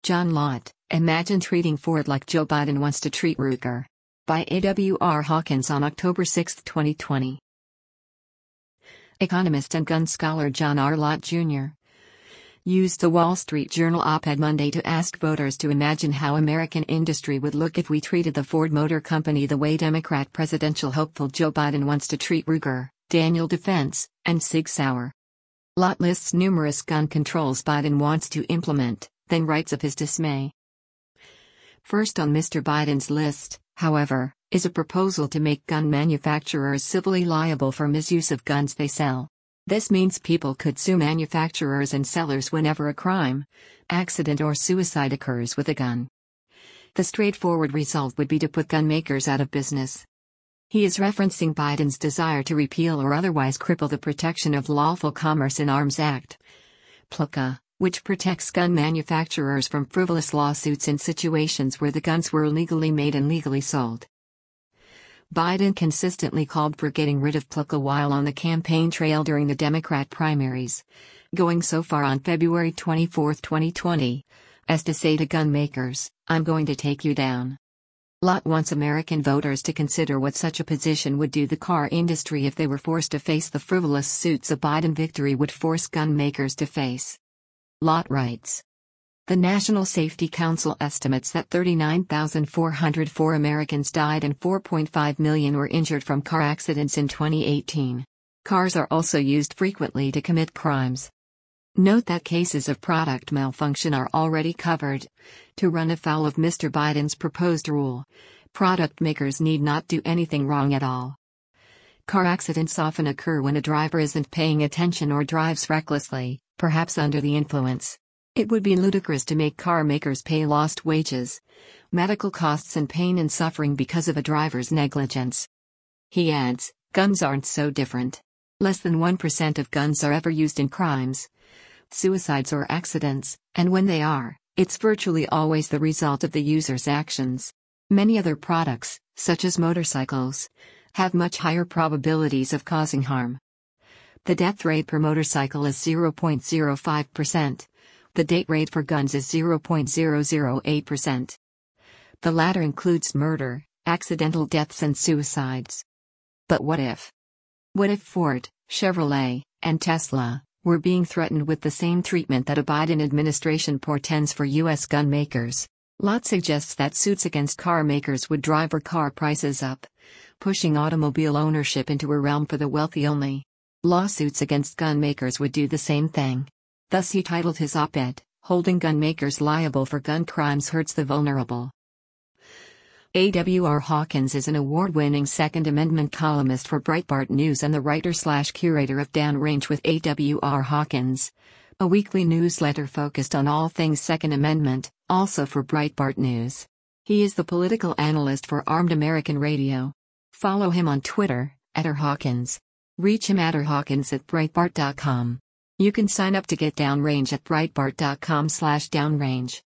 John Lott, imagine treating Ford like Joe Biden wants to treat Ruger. By A.W.R. Hawkins on October 6, 2020. Economist and gun scholar John R. Lott Jr. used the Wall Street Journal op-ed Monday to ask voters to imagine how American industry would look if we treated the Ford Motor Company the way Democrat presidential hopeful Joe Biden wants to treat Ruger, Daniel Defense, and Sig Sauer. Lott lists numerous gun controls Biden wants to implement, then writes of his dismay. First on Mr. Biden's list, however, is a proposal to make gun manufacturers civilly liable for misuse of guns they sell. This means people could sue manufacturers and sellers whenever a crime, accident or suicide occurs with a gun. The straightforward result would be to put gun makers out of business. He is referencing Biden's desire to repeal or otherwise cripple the Protection of Lawful Commerce in Arms Act, PLCA, which protects gun manufacturers from frivolous lawsuits in situations where the guns were illegally made and legally sold. Biden consistently called for getting rid of PLCA while on the campaign trail during the Democrat primaries, going so far on February 24, 2020, as to say to gun makers, "I'm going to take you down." Lott wants American voters to consider what such a position would do the car industry if they were forced to face the frivolous suits a Biden victory would force gun makers to face. Lott writes. The National Safety Council estimates that 39,404 Americans died and 4.5 million were injured from car accidents in 2018. Cars are also used frequently to commit crimes. Note that cases of product malfunction are already covered. To run afoul of Mr. Biden's proposed rule, product makers need not do anything wrong at all. Car accidents often occur when a driver isn't paying attention or drives recklessly, perhaps under the influence. It would be ludicrous to make car makers pay lost wages, medical costs and pain and suffering because of a driver's negligence. He adds, guns aren't so different. Less than 1% of guns are ever used in crimes, suicides or accidents, and when they are, it's virtually always the result of the user's actions. Many other products, such as motorcycles, have much higher probabilities of causing harm. The death rate per motorcycle is 0.05%. The date rate for guns is 0.008%. The latter includes murder, accidental deaths and suicides. But what if? What if Ford, Chevrolet, and Tesla were being threatened with the same treatment that a Biden administration portends for U.S. gun makers? Lott suggests that suits against car makers would drive our car prices up, pushing automobile ownership into a realm for the wealthy only. Lawsuits against gun makers would do the same thing. Thus he titled his op-ed, "Holding Gun Makers Liable for Gun Crimes Hurts the Vulnerable." A.W.R. Hawkins is an award-winning Second Amendment columnist for Breitbart News and the writer/curator of Downrange with A.W.R. Hawkins, a weekly newsletter focused on all things Second Amendment, also for Breitbart News. He is the political analyst for Armed American Radio. Follow him on Twitter, @rhawkins. Reach him at rhawkins@breitbart.com. You can sign up to get Downrange at breitbart.com/downrange.